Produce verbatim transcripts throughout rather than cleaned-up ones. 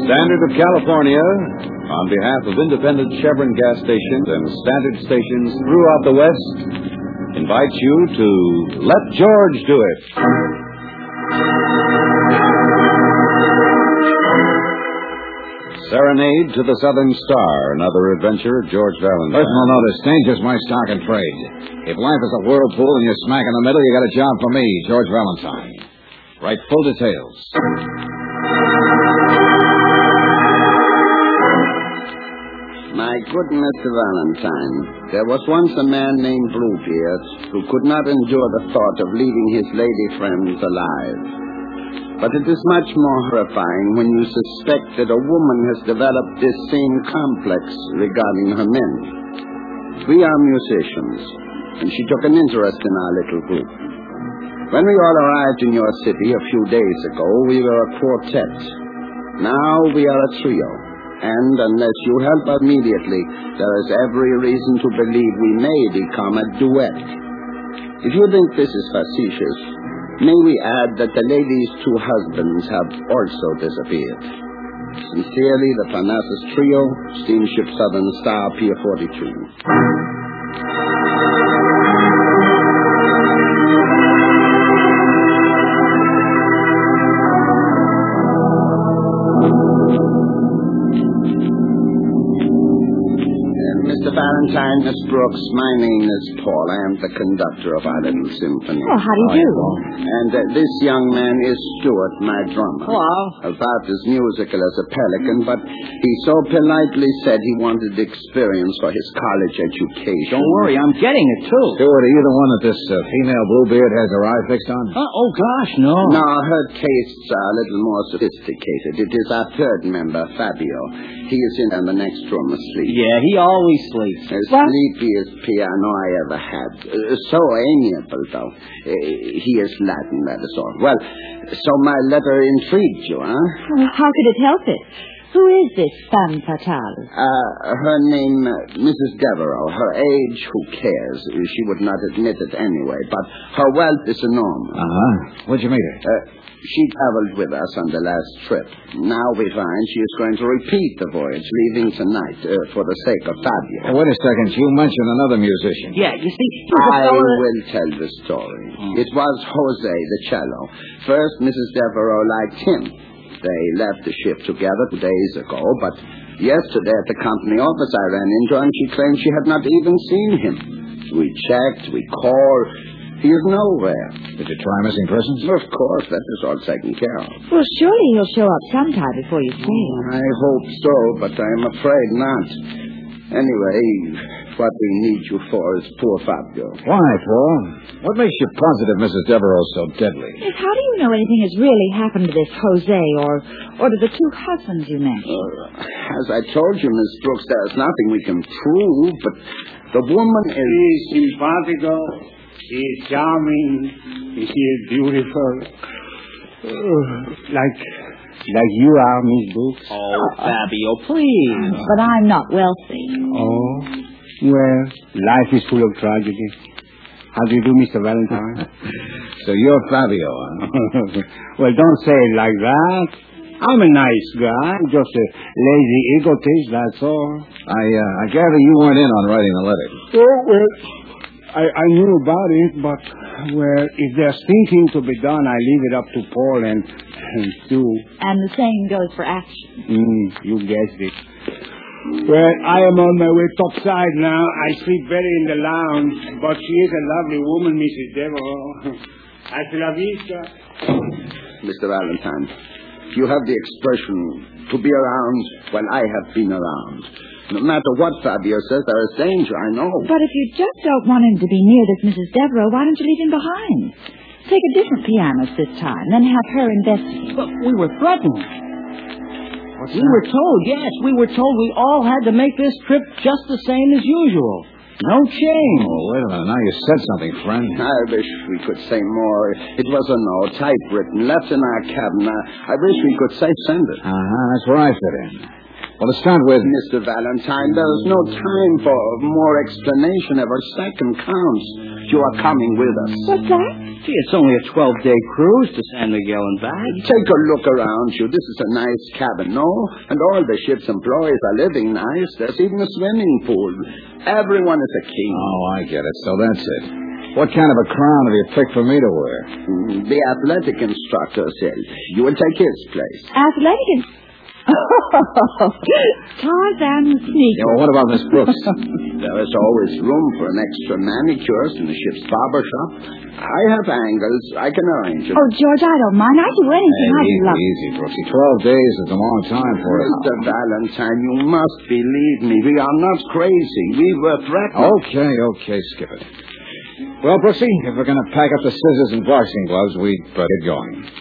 Standard of California, on behalf of independent Chevron gas stations and standard stations throughout the West, invites you to Let George Do It. Serenade to the Southern Star, another adventure of George Valentine. Personal notice, danger's my stock and trade. If life is a whirlpool and you're smack in the middle, you got a job for me, George Valentine. Write full details. My good Mister Valentine, there was once a man named Bluebeard who could not endure the thought of leaving his lady friends alive. But it is much more horrifying when you suspect that a woman has developed this same complex regarding her men. We are musicians, and she took an interest in our little group. When we all arrived in your city a few days ago, we were a quartet. Now we are a trio. And unless you help immediately, there is every reason to believe we may become a duet. If you think this is facetious, may we add that the lady's two husbands have also disappeared. Sincerely, the Parnassus Trio, Steamship Southern Star, Pier forty-two. Mister Valentine, Miss Brooks, my name is Paul. I am the conductor of our little symphony. Oh, how do you do? And uh, this young man is Stuart, my drummer. Hello. About as musical as a pelican, but he so politely said he wanted experience for his college education. Don't worry, I'm getting it, too. Stuart, are you the one that this uh, female Bluebeard has her eye fixed on? Uh, oh, gosh, no. No, her tastes are a little more sophisticated. It is our third member, Fabio. He is in the next room asleep. Yeah, he always sleeps. The sleepiest piano I ever had. Uh, so amiable, though. Uh, he is Latin, that is all. Well, so my letter intrigued you, huh? Oh, how could it help it? Who is this femme fatale? Uh, her name, uh, Missus Devereaux. Her age, who cares? She would not admit it anyway, but her wealth is enormous. Uh-huh. Where'd you meet her? Uh, she traveled with us on the last trip. Now we find she is going to repeat the voyage, leaving tonight uh, for the sake of Fabio. Hey, wait a second. You mentioned another musician. Yeah, you see... I will tell the story. Mm. It was Jose, the cello. First, Missus Devereaux liked him. They left the ship together two days ago, but yesterday at the company office I ran into her and she claimed she had not even seen him. We checked, we called. He is nowhere. Did you try missing persons? Of course, that is all taken care of. Well, surely he'll show up sometime before you sail. I hope so, but I am afraid not. Anyway, what we need you for is poor Fabio. Why, Paul? What makes you positive Missus Devereaux is so deadly? Yes, how do you know anything has really happened to this Jose or, or to the two husbands you mentioned? Uh, as I told you, Miss Brooks, there is nothing we can prove, but the woman is... He is simpatico, he is charming, he is beautiful. Uh, like... Like you are, Miss Brooks. Oh, Fabio, please. But I'm not wealthy. Oh, well, life is full of tragedy. How do you do, Mister Valentine? So you're Fabio, huh? Well, don't say it like that. I'm a nice guy, just a lazy egotist, that's all. I uh, I gather you weren't in on writing the letter. Oh, well, I, I knew about it, but, well, if there's thinking to be done, I leave it up to Paul and, and Sue. And the same goes for action. Mm, you guessed it. Well, I am on my way topside now. I sleep better in the lounge, but she is a lovely woman, Missus Devereaux. Hasta la vista. Mister Valentine, you have the expression, to be around when I have been around. No matter what Fabio says, there is danger, I know. But if you just don't want him to be near this Missus Devereaux, why don't you leave him behind? Take a different pianist this time, then have her investigate. But we were threatened. What's we that? were told, yes, we were told we all had to make this trip just the same as usual. No change. Oh, wait a minute. Now you said something, friend. I wish we could say more. It was a note, typewritten, left in our cabin. I, I wish we could say send it. Uh-huh. That's where I fit in. Well, to start with... Mister Valentine, there's no time for more explanation. Every second counts. You are coming with us. What's that? Gee, it's only a twelve-day cruise to San Miguel and back. Take a look around you. This is a nice cabin, no? And all the ship's employees are living nice. There's even a swimming pool. Everyone is a king. Oh, I get it. So that's it. What kind of a crown have you picked for me to wear? The athletic instructor said you will take his place. Athletic and... Oh, Tarzan Sneaker. Yeah, well, what about Miss Brooks? There is always room for an extra manicurist in the ship's barber shop. I have angles. I can arrange it. Oh, George, I don't mind. I do anything. Hey, I easy, love easy, Brooksy. Twelve days is a long time for it. Mister Valentine, you must believe me. We are not crazy. We were threatened. Okay, okay, skip it. Well, Brooksy, if we're going to pack up the scissors and boxing gloves, we'd better get going.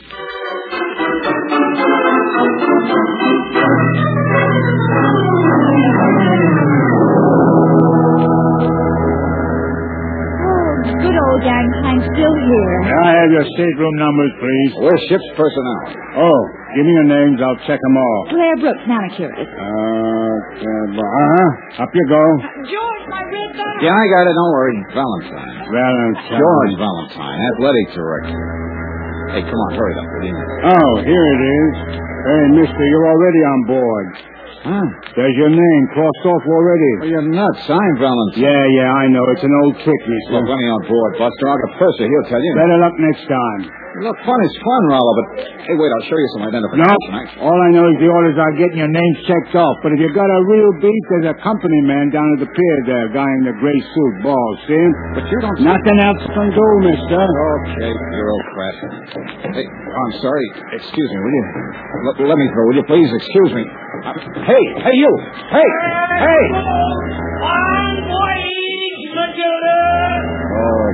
Good old Gangplank still here. May I have your stateroom numbers, please? We're ship's personnel. Oh, give me your names. I'll check them all. Claire Brooks, manicurist. Uh, uh-huh. Up you go. George, my red bag. Yeah, I got it. Don't worry. Valentine. Valentine. George Valentine, athletic director. Hey, come on, hurry up, will you? Oh, here it is. Hey, mister, you're already on board. Huh? There's your name crossed off already. Well, you're nuts. I'm Valentine. Yeah, yeah, I know. It's an old trick, mister. Look, let me on board, Buster. I'll get Percy. He'll tell you. Better luck next time. Look, fun is fun, Rollo, but... Hey, wait, I'll show you some No, identification. I... all I know is the orders are getting your names checked off. But if you got a real beat, there's a company man down at the pier there, a guy in the gray suit, ball, see? But you don't... Nothing else can do, mister. Okay, bureaucrat. Hey, I'm sorry. Excuse me, will you? Let, let me through, will you please? Excuse me. Uh, hey, hey, you! Hey! Hey! On voyage, Matilda! Oh,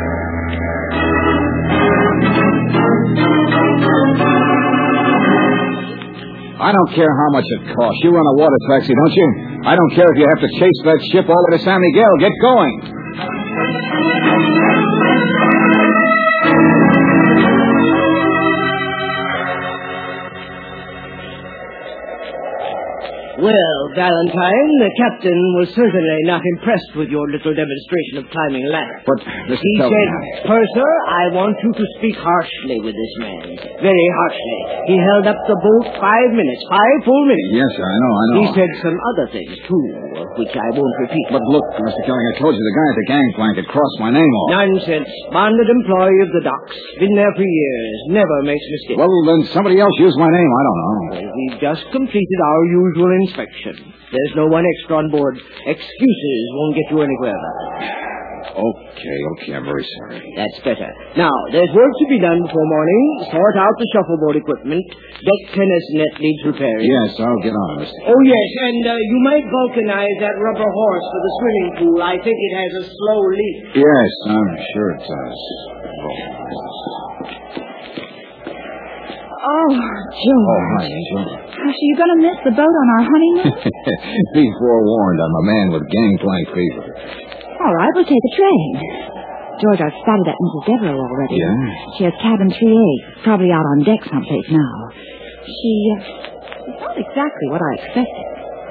I don't care how much it costs. You run a water taxi, don't you? I don't care if you have to chase that ship all the way to San Miguel. Get going. Well, Valentine, the captain was certainly not impressed with your little demonstration of climbing a ladder. But, Mister He Tell said, me- Purser, I want you to speak harshly with this man. Very harshly. He held up the boat five minutes, five full minutes. Yes, sir, I know, I know. He said some other things, too, of which I won't repeat. But look, Mister Kelly, I told you the guy at the gangplank had crossed my name off. Nonsense. Bonded employee of the docks. Been there for years. Never makes mistakes. Well, then somebody else used my name. I don't know. We've just completed our usual inspection. There's no one extra on board. Excuses won't get you anywhere. Okay, okay, I'm very sorry. That's better. Now, there's work to be done before morning. Sort out the shuffleboard equipment. Deck tennis net needs repairing. Yes, I'll get on it, Mister Oh, yes, and uh, you might vulcanize that rubber horse for the swimming pool. I think it has a slow leak. Yes, I'm sure it does. Oh, George. Oh, hi, Angel. Gosh, are you going to miss the boat on our honeymoon? Be forewarned, I'm a man with gangplank fever. All right, we'll take a train. George, I've spotted that Missus Devereaux already. Yeah? She has cabin three A, probably out on deck someplace now. She, uh, she's not exactly what I expected.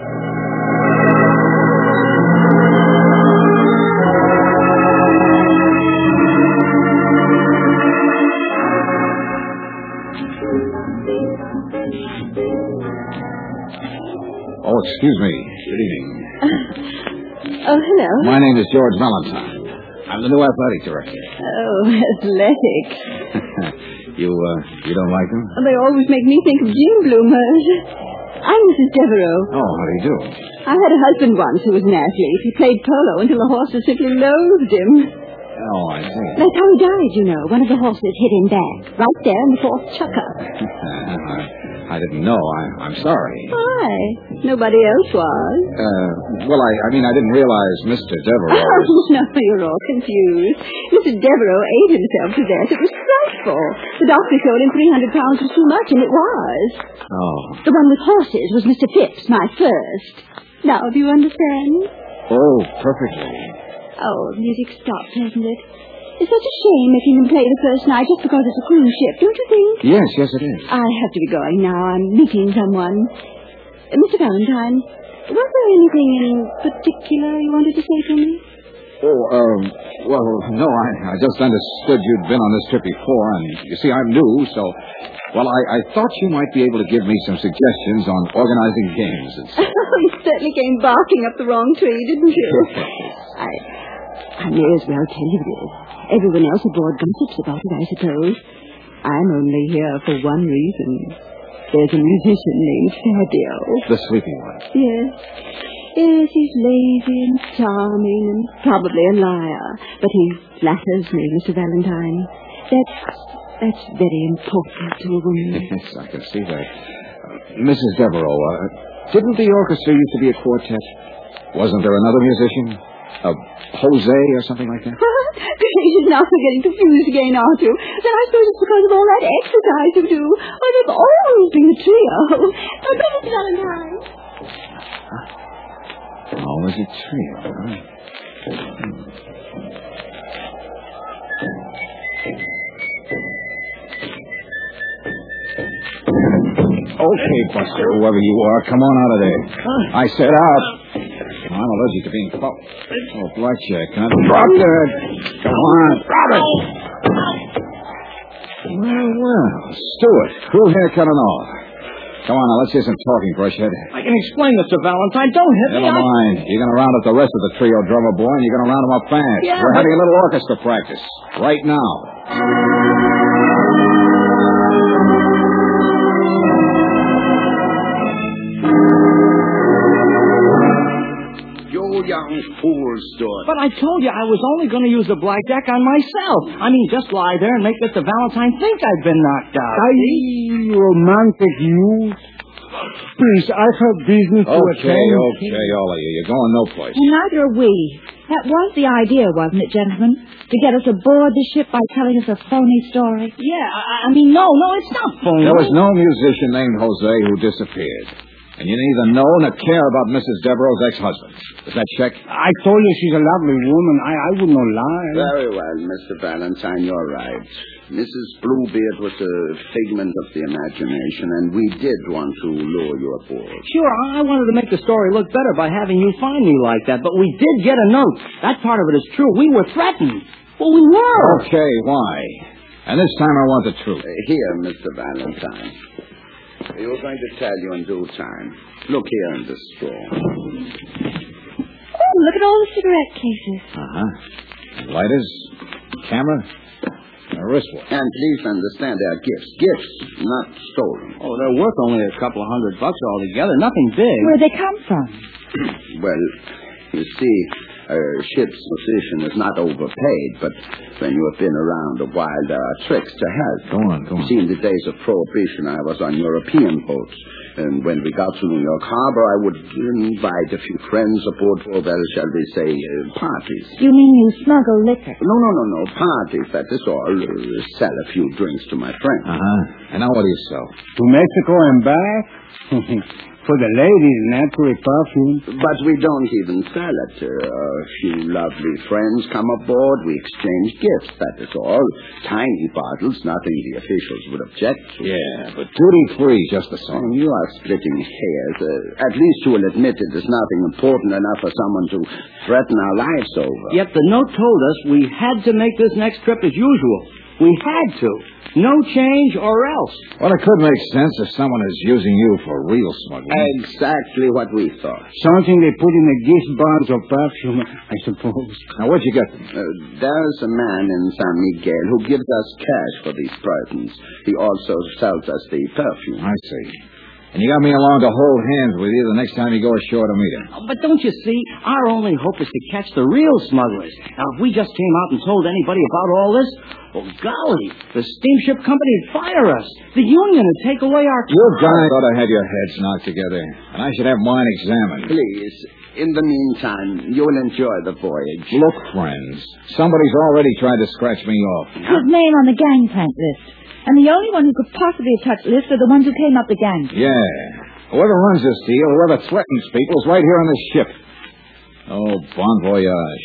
Oh, excuse me. Good evening. Oh, hello. My name is George Valentine. I'm the new athletic director. Oh, athletic. you, uh, you don't like them? They always make me think of June bloomers. I'm Missus Devereaux. Oh, how do you do? I had a husband once who was an athlete. He played polo until the horses simply loathed him. Oh, I see. That's how he died, you know. One of the horses hit him bad. Right there in the fourth chucker. I didn't know. I, I'm sorry. Why? Nobody else was. Uh, well, I, I mean, I didn't realize Mister Devereaux was... Oh, no, you're all confused. Mister Devereaux ate himself to death. It was frightful. The doctor told him three hundred pounds was too much, and it was. Oh. The one with horses was Mister Phipps, my first. Now, do you understand? Oh, perfectly. Oh, the music stopped, hasn't it? It's such a shame making them play the first night just because it's a cruise ship, don't you think? Yes, yes, it is. I have to be going now. I'm meeting someone. Mister Valentine, was there anything in particular you wanted to say to me? Oh, um, well, no, I, I just understood you'd been on this trip before, and you see, I'm new, so, well, I, I thought you might be able to give me some suggestions on organizing games and stuff. You certainly came barking up the wrong tree, didn't you? I, I may as well tell you this. Everyone else aboard gossips about it, I suppose. I'm only here for one reason. There's a musician named Fabio. The sleepy one? Yes. Yes, he's lazy and charming and probably a liar. But he flatters me, Mister Valentine. That's, that's very important to a woman. Yes, I can see that. Uh, Missus Devereaux, uh, didn't the orchestra used to be a quartet? Wasn't there another musician? A Jose or something like that? Now we're getting confused again, aren't you? Then I suppose it's because of all that exercise you do. Well, they've always been a trio. Oh, Mister Valentine. Always a trio, huh? Okay, Buster, whoever you are, come on out of there. I said out. I'm allergic to being poked. Oh, Blackjack, huh? Drop that. Come on, drop it. Well, well, Stewart, cool haircut and all. Come on, now, let's hear some talking, Brushhead. I can explain, Mister Valentine. Don't hit Never me. I... mind. You're going to round up the rest of the trio drummer boy, and you're going to round them up fast. Yeah, We're but... having a little orchestra practice right now. You young fool, Stuart. But I told you I was only going to use the blackjack on myself. I mean, just lie there and make Mister Valentine think I've been knocked out. I romantic youth. Please, I have business to Okay, attend. okay, all of you. You're going no place. Well, neither are we. That was the idea, wasn't it, gentlemen? To get us aboard the ship by telling us a phony story. Yeah, I, I mean, no, no, it's not phony. There was no musician named Jose who disappeared. And you neither know nor care about Missus Devereaux's ex-husband. Does that check? I told you she's a lovely woman. I, I would not lie. Very well, Mister Valentine, you're right. Missus Bluebeard was a figment of the imagination, and we did want to lure you aboard. Sure, I wanted to make the story look better by having you find me like that, but we did get a note. That part of it is true. We were threatened. Well, we were. Okay, why? And this time I want the truth. Uh, here, Mister Valentine. We were going to tell you in due time. Look here in this straw. Oh, look at all the cigarette cases. Uh-huh. Lighters, camera, a wristwatch. And please understand, they are gifts. Gifts, not stolen. Oh, they're worth only a couple of hundred bucks altogether. Nothing big. Where'd they come from? Well, you see, a ship's position is not overpaid, but when you have been around a while, there are tricks to help. Go on, go on. You see, in the days of Prohibition, I was on European boats. And when we got to New York Harbor, I would invite a few friends aboard for, well, shall we say, uh, parties. You mean you smuggle liquor? No, no, no, no, parties, that is all. Uh, sell a few drinks to my friends. Uh-huh. And now what do you sell? To Mexico and back? For the ladies, naturally perfume. But we don't even sell it. Uh, a few lovely friends come aboard. We exchange gifts, that is all. Tiny bottles, nothing the officials would object to. Yeah, but duty-free just the Oh, same. you are splitting hairs. Uh, at least you will admit it is nothing important enough for someone to threaten our lives over. Yet the note told us we had to make this next trip as usual. We had to. No change or else. Well, it could make sense if someone is using you for real smuggling. Exactly what we thought. Something they put in the gift bottles of perfume, I suppose. Now, where'd you get them? Uh, there's a man in San Miguel who gives us cash for these presents. He also sells us the perfume. I see. And you got me along to hold hands with you the next time you go ashore to meet him. Oh, but don't you see, our only hope is to catch the real smugglers. Now, if we just came out and told anybody about all this, well, golly, the steamship company would fire us. The union would take away our... You guys ought to have your heads knocked together, and I should have mine examined. Please, in the meantime, you will enjoy the voyage. Look, friends, somebody's already tried to scratch me off. His name on the gangplank list. And the only one who could possibly have touched the list are the ones who came up the gang. Yeah. Whoever runs this deal, whoever threatens people, is right here on this ship. Oh, bon voyage.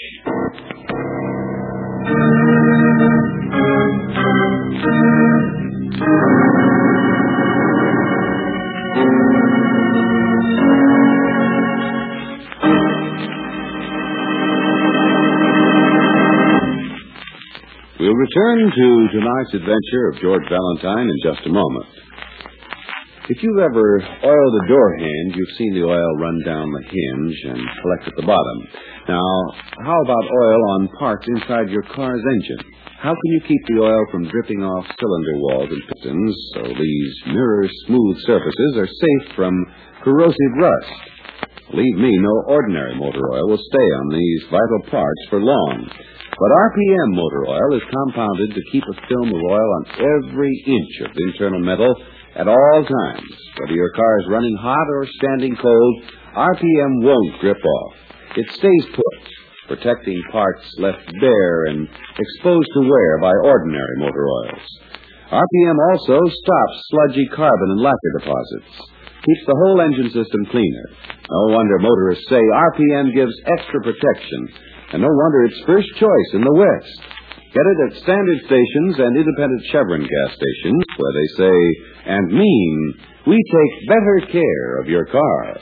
return to tonight's adventure of George Valentine in just a moment. If you've ever oiled a door hinge, you've seen the oil run down the hinge and collect at the bottom. Now, how about oil on parts inside your car's engine? How can you keep the oil from dripping off cylinder walls and pistons so these mirror-smooth surfaces are safe from corrosive rust? Believe me, no ordinary motor oil will stay on these vital parts for long. But R P M motor oil is compounded to keep a film of oil on every inch of the internal metal at all times. Whether your car is running hot or standing cold, R P M won't drip off. It stays put, protecting parts left bare and exposed to wear by ordinary motor oils. R P M also stops sludgy carbon and lacquer deposits, keeps the whole engine system cleaner. No wonder motorists say R P M gives extra protection, and no wonder it's first choice in the West. Get it at standard stations and independent Chevron gas stations, where they say and mean, we take better care of your car.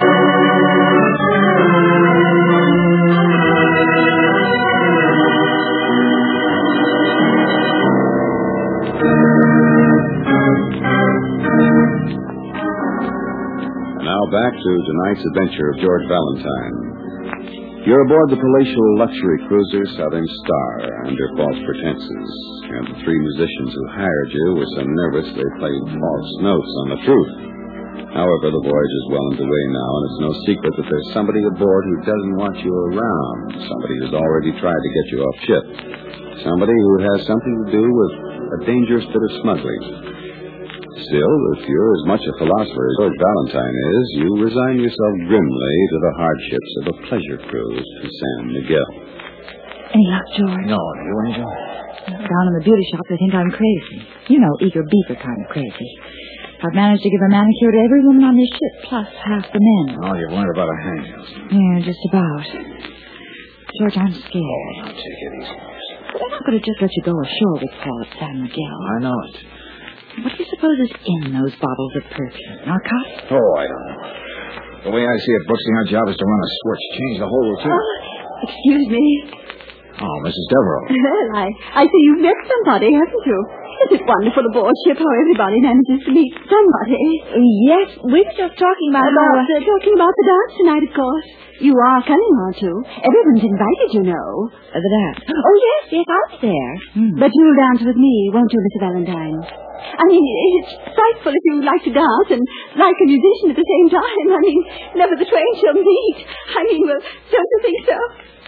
Now back to tonight's adventure of George Valentine. You're aboard the palatial luxury cruiser Southern Star under false pretenses, and the three musicians who hired you were so nervous they played false notes on the truth. However, the voyage is well underway now, and it's no secret that there's somebody aboard who doesn't want you around, somebody who's already tried to get you off ship, somebody who has something to do with a dangerous bit of smuggling. Still, if you're as much a philosopher as George Valentine is, you resign yourself grimly to the hardships of a pleasure cruise to San Miguel. Any luck, George? No, you, Angel? Down in the beauty shop, they think I'm crazy. You know, eager beaver kind of crazy. I've managed to give a manicure to every woman on this ship, plus half the men. Oh, you've learned about a hangnail. Yeah, just about. George, I'm scared. Oh, now take it easy. They're not going to just let you go ashore with Paul at San Miguel. I know it. What do you suppose is in those bottles of perfume? Narcotics? Oh, I don't know. The way I see it, Brooksy, our job is to run a switch, change the whole routine. Oh, excuse me. Oh, Missus Devereaux. Well, I, I see you've met somebody, haven't you? Isn't it wonderful aboard ship how everybody manages to meet somebody? Yes, we were just talking about... About, uh, talking about the dance tonight, of course. You are coming, aren't you? Everyone's invited, you know. Uh, the dance? Oh, yes, yes, I'll be there. Hmm. But you'll dance with me, won't you, Mister Valentine? I mean, it's frightful if you like to dance and like a musician at the same time. I mean, never the twain shall meet. I mean, well, don't you think so?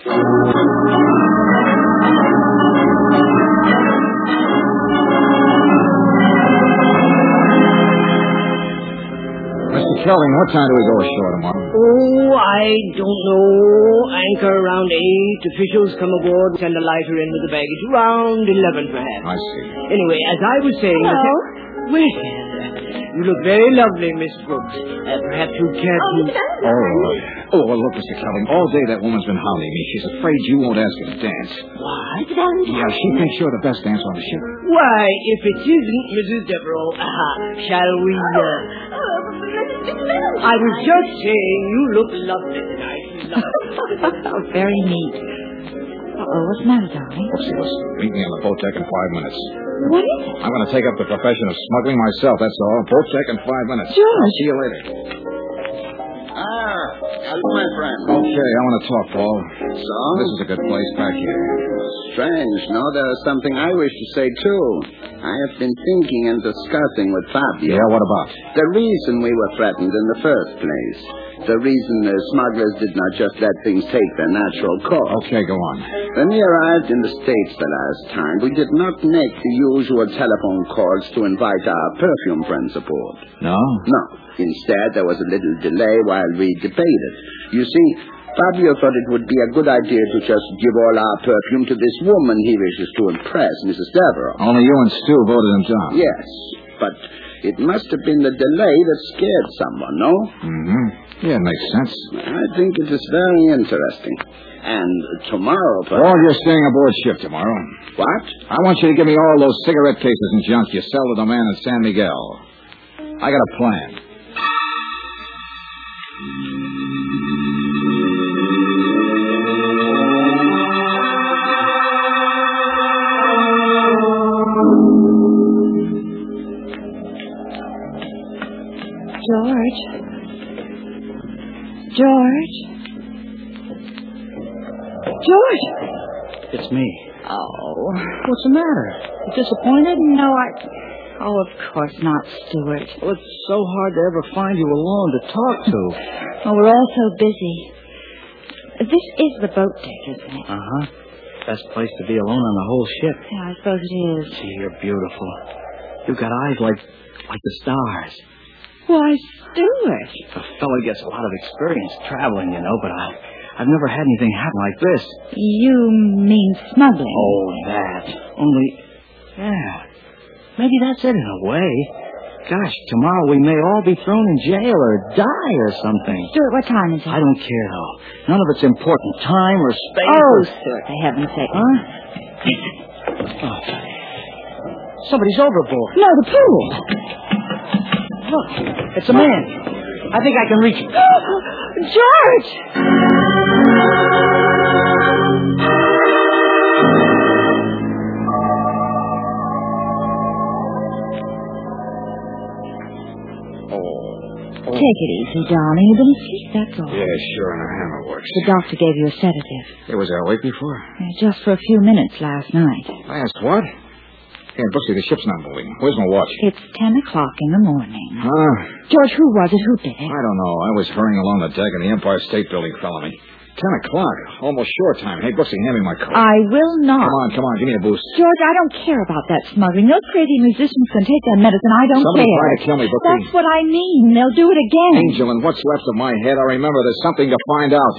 Mister Kelvin, what time do we go ashore tomorrow? Oh, I don't know. Anchor around eight. Officials come aboard, send a lighter in with the baggage. Around eleven, perhaps. I see. Anyway, as I was saying... Hello? Well, you look very lovely, Miss Brooks. Uh, perhaps you care to... Oh, Mister Valentine. Oh, oh, well, look, Mister Kelvin, all day that woman's been hounding me. She's afraid you won't ask her to dance. What? Mister Valentine. Yeah, she thinks you're the best dancer on the ship. Why, if it isn't Missus Devereaux, aha, shall we, uh... Oh, Mister Valentine. I was just saying you look lovely tonight. Lovely. Very neat. Uh-oh, what's the matter, darling? Brooksy, listen, meet me on the boat deck in five minutes. What is it? I'm going to take up the profession of smuggling myself, that's all. Boat deck in five minutes. George. I'll see you later. Ah, hello, my friend. Okay, I want to talk, Paul. So? This is a good place back here. Strange. No, there's something I wish to say, too. I have been thinking and discussing with Fabio. Yeah, what about? The reason we were threatened in the first place. The reason the smugglers did not just let things take their natural course. Okay, go on. When we arrived in the States the last time, we did not make the usual telephone calls to invite our perfume friends aboard. No? No. Instead, there was a little delay while we debated. You see, Fabio thought it would be a good idea to just give all our perfume to this woman he wishes to impress, Missus Devereaux. Only you and Stu voted him down. Yes, but it must have been the delay that scared someone, no? Mm-hmm. Yeah, it makes sense. I think it is very interesting. And tomorrow, perhaps... Paul, you're staying aboard ship tomorrow. What? I want you to give me all those cigarette cases and junk you sell to the man in San Miguel. I got a plan. George. George. George. It's me. Oh. What's the matter? You disappointed? No, I... Oh, of course not, Stuart. Well, it's so hard to ever find you alone to talk to. Oh, we're all so busy. This is the boat deck, isn't it? Uh-huh. Best place to be alone on the whole ship. Yeah, I suppose it is. Gee, you're beautiful. You've got eyes like like the stars. Why, Stuart. A fella gets a lot of experience traveling, you know, but I, I've never had anything happen like this. You mean smuggling? Oh, that. Only, yeah, maybe that's it in a way. Gosh, tomorrow we may all be thrown in jail or die or something. Stuart, what time is it? I don't care, though. None of it's important. Time or space. Oh, or... Stuart, for heaven's sake. Huh? Oh. Somebody's overboard. No, the pool. Look, it's a man. I think I can reach him. George! Oh. Take it easy, darling. You've been asleep, that's all. Yeah, sure, and a hammer works. The doctor gave you a sedative. Hey, was I awake before? Yeah, just for a few minutes last night. Last what? Hey, Brooksy, the ship's not moving. Where's my watch? It's ten o'clock in the morning. Huh? George, who was it? Who did it? I don't know. I was hurrying along the deck and the Empire State Building fell on me. Ten o'clock. Almost shore time. Hey, Brooksy, hand me my coat. I will not. Come on, come on. Give me a boost. George, I don't care about that smuggling. Those crazy musicians can take that medicine. I don't Somebody care. tried to kill me, Brooksy. That's what I mean. They'll do it again. Angel, and what's left of my head, I remember there's something to find out.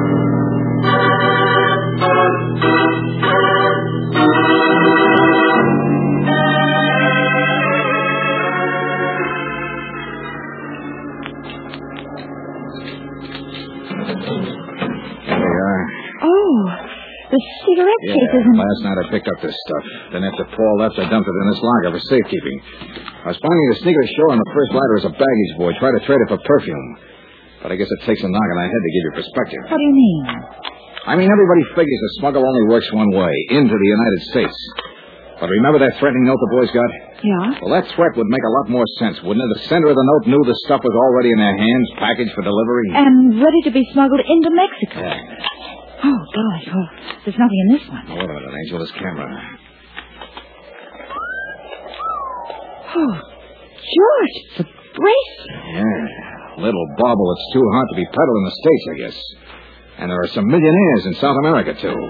The cigarette Yeah, cases and... last night I picked up this stuff. Then after Paul left, I dumped it in this locker for safekeeping. I was planning to sneak ashore on the first lighter as a baggage boy, try to trade it for perfume. But I guess it takes a knock on the head to give you perspective. What do you mean? I mean, everybody figures the smuggle only works one way, into the United States. But remember that threatening note the boys got? Yeah? Well, that threat would make a lot more sense, wouldn't it? The sender of the note knew the stuff was already in their hands, packaged for delivery. And ready to be smuggled into Mexico. Yeah. Oh, gosh. Oh, there's nothing in this one. Oh, wait a minute, Angel. This camera. Oh, George, it's a bracelet. Yeah. Little bauble. It's too hot to be peddled in the States, I guess. And there are some millionaires in South America, too.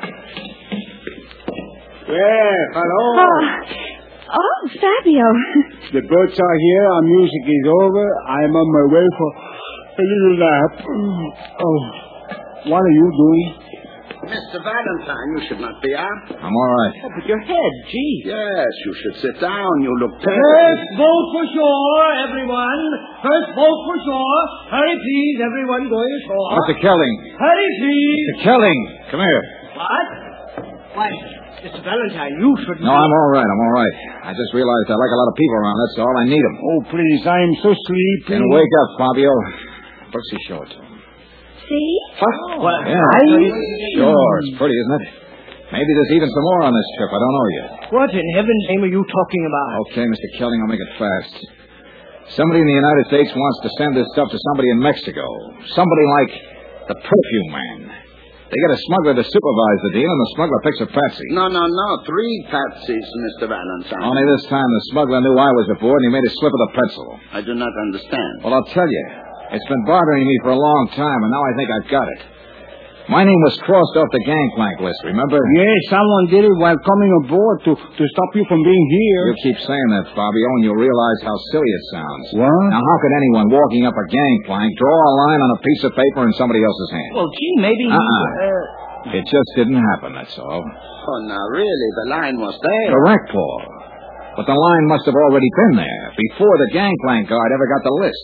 Yeah, hello. Oh, oh, Fabio. The boats are here. Our music is over. I'm on my way for a little nap. Oh. What are you doing? Mister Valentine, you should not be up. I'm all right. Oh, but your head, gee. Yes, you should sit down. You look pale. First boat for shore, everyone. First boat for shore. Hurry, please, everyone going ashore. Mister Kelling. Hurry, please. Mister Kelling, come here. What? Why, Mister Valentine, you should... No, I'm all right. I'm all right. I just realized I like a lot of people around. That's all. I need them. Oh, please, I am so sleepy. Then wake up, Fabio. Brooksy, show it to him. See? What? What? Yeah. I... Sure, it's pretty, isn't it? Maybe there's even some more on this trip. I don't know yet. What in heaven's name are you talking about? Okay, Mister Kelling, I'll make it fast. Somebody in the United States wants to send this stuff to somebody in Mexico. Somebody like the perfume man. They get a smuggler to supervise the deal, and the smuggler picks a patsy. No, no, no. Three patsies, Mister Valentine. Only this time the smuggler knew I was aboard, and he made a slip of the pencil. I do not understand. Well, I'll tell you. It's been bothering me for a long time, and now I think I've got it. My name was crossed off the gangplank list, remember? Yes, someone did it while coming aboard to, to stop you from being here. You keep saying that, Fabio, and you'll realize how silly it sounds. What? Now, how could anyone walking up a gangplank draw a line on a piece of paper in somebody else's hand? Well, gee, maybe... Uh-uh. Uh... It just didn't happen, that's all. Oh, now, really, the line was there. Correct, Paul. But the line must have already been there before the gangplank guard ever got the list.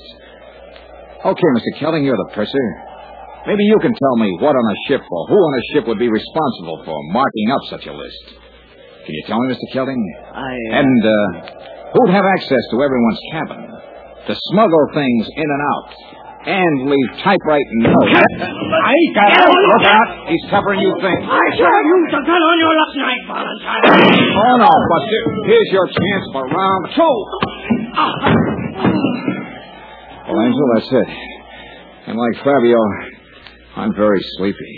Okay, Mister Kelling, you're the purser. Maybe you can tell me what on a ship or who on a ship would be responsible for marking up such a list. Can you tell me, Mister Kelling? I... Uh... And uh, who'd have access to everyone's cabin to smuggle things in and out and leave typewriting notes? I got it. Look out. He's tougher than you think. I saw you the gun on your last night, Valentine. Oh, no, Buster. Here's your chance for round two. Well, Angel, that's it. And like Fabio, I'm very sleepy.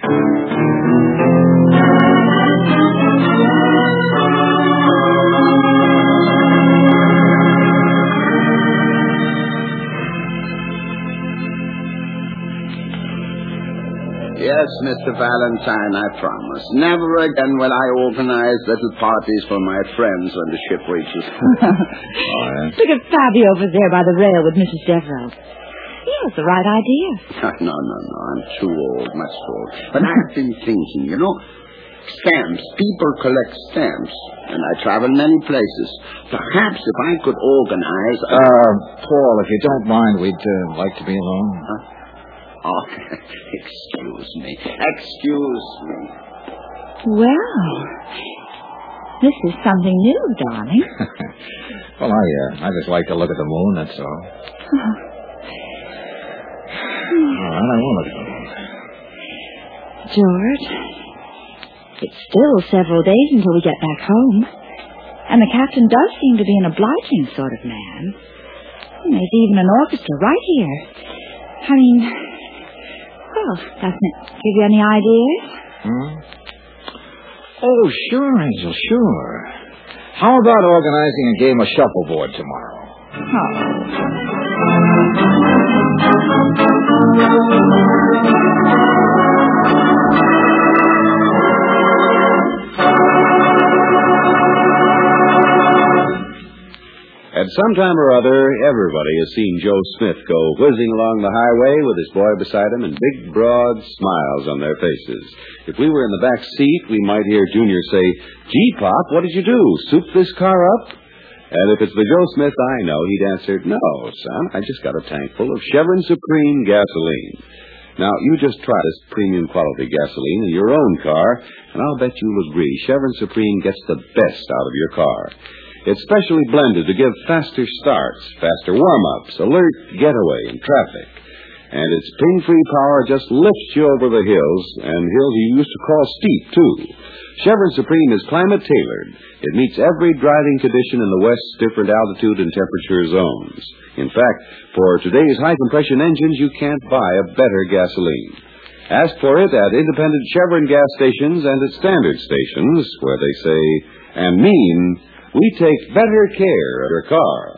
Yes, Mister Valentine, I promise. Never again will I organize little parties for my friends when the ship reaches. Oh, yeah? Look at Fabio over there by the rail with Missus Devereux. He has the right idea. No, no, no. I'm too old, much too old. But I've been thinking, you know, stamps. People collect stamps. And I travel many places. Perhaps if I could organize... A... Uh, Paul, if you don't mind, we'd uh, like to be alone. Huh? Oh, excuse me. Excuse me. Well, this is something new, darling. Well, I, uh, I just like to look at the moon, that's all. Oh. All right, I will look at the moon. George, it's still several days until we get back home. And the captain does seem to be an obliging sort of man. There's even an orchestra right here. I mean... Well, doesn't it give you any ideas? Hmm? Oh, sure, Angel, sure. How about organizing a game of shuffleboard tomorrow? At some time or other, everybody has seen Joe Smith go whizzing along the highway with his boy beside him and big, broad smiles on their faces. If we were in the back seat, we might hear Junior say, "Gee, Pop, what did you do? Soup this car up?" And if it's the Joe Smith I know, he'd answer, "No, son, I just got a tank full of Chevron Supreme gasoline." Now, you just try this premium quality gasoline in your own car, and I'll bet you'll agree Chevron Supreme gets the best out of your car. It's specially blended to give faster starts, faster warm-ups, alert getaway in traffic. And its ping-free power just lifts you over the hills, and hills you used to call steep, too. Chevron Supreme is climate-tailored. It meets every driving condition in the West's different altitude and temperature zones. In fact, for today's high-compression engines, you can't buy a better gasoline. Ask for it at independent Chevron gas stations and at standard stations, where they say, and mean, we take better care of your car.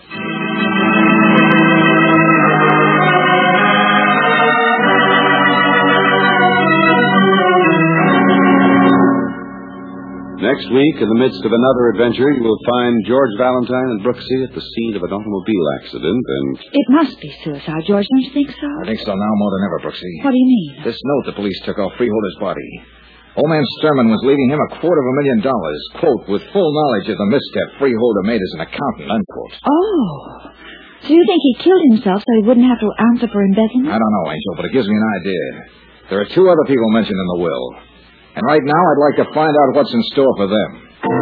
Next week, in the midst of another adventure, you will find George Valentine and Brooksy at the scene of an automobile accident, and... It must be suicide, George. Don't you think so? I think so now more than ever, Brooksy. What do you mean? This note the police took off Freeholder's body. Old man Sturman was leaving him a quarter of a million dollars, quote, with full knowledge of the misstep Freeholder made as an accountant, unquote. Oh. So you think he killed himself so he wouldn't have to answer for embezzlement? I don't know, Angel, but it gives me an idea. There are two other people mentioned in the will. And right now I'd like to find out what's in store for them.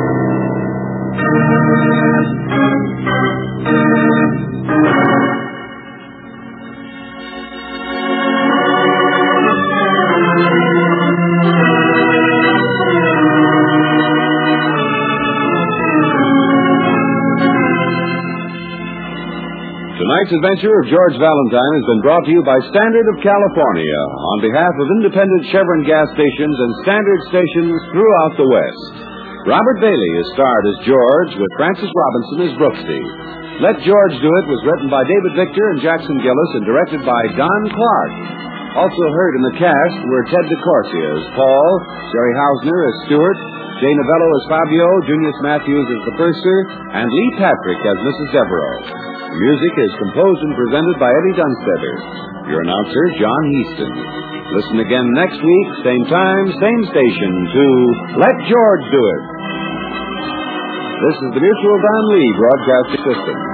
Tonight's adventure of George Valentine has been brought to you by Standard of California on behalf of independent Chevron gas stations and Standard stations throughout the West. Robert Bailey is starred as George with Francis Robinson as Brooksy. Let George Do It was written by David Victor and Jackson Gillis and directed by Don Clark. Also heard in the cast were Ted DeCorsia as Paul, Jerry Hausner as Stuart, Jay Novello as Fabio, Junius Matthews as the Purser, and Lee Patrick as Missus Devereaux. Music is composed and presented by Eddie Dunstetter. Your announcer, John Heaston. Listen again next week, same time, same station, to Let George Do It. This is the Mutual Don Lee Broadcasting System.